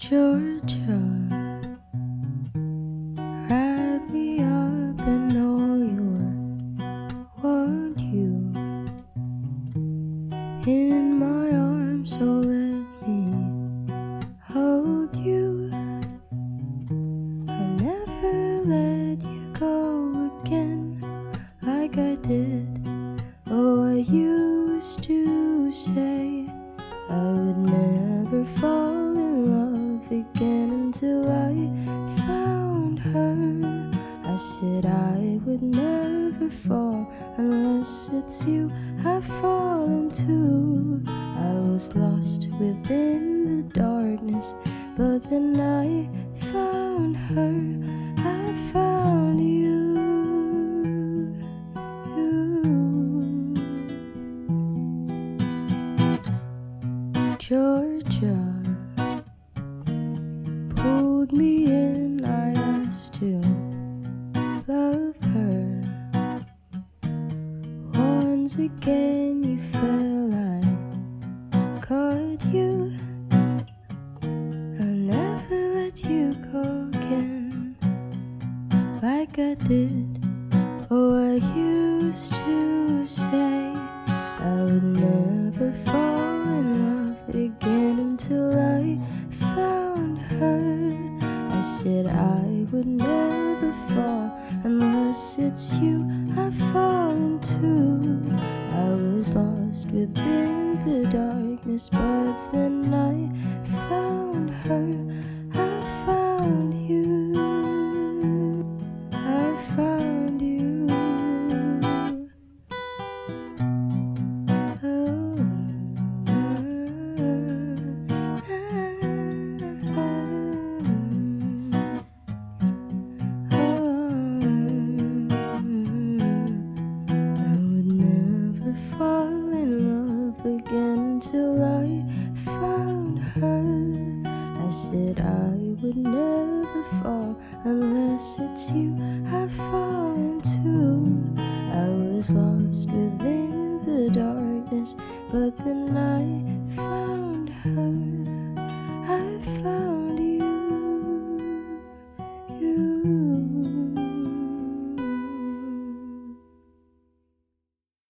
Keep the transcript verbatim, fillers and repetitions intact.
Georgia, wrap me up in all your want you in my arms, so let me hold you. I'll never let you go again like I did. Oh, I used to say I would never fall in love again until I found her. I said I would never fall unless it's you I fall into. I was lost within the darkness, but then I found her. I found you. Georgia pulled me in, I asked to love her. Once again you fell, I caught you. I'll never let you go again like I did. Oh, I used to say I would never fall in love again until I found her. I said I would never fall unless it's you I fall into. I was lost within the darkness, but then I found her. I found you. I found you. Fall in love again until I found her. I said I would never fall unless it's you I fall into. I was lost within the darkness, but then I found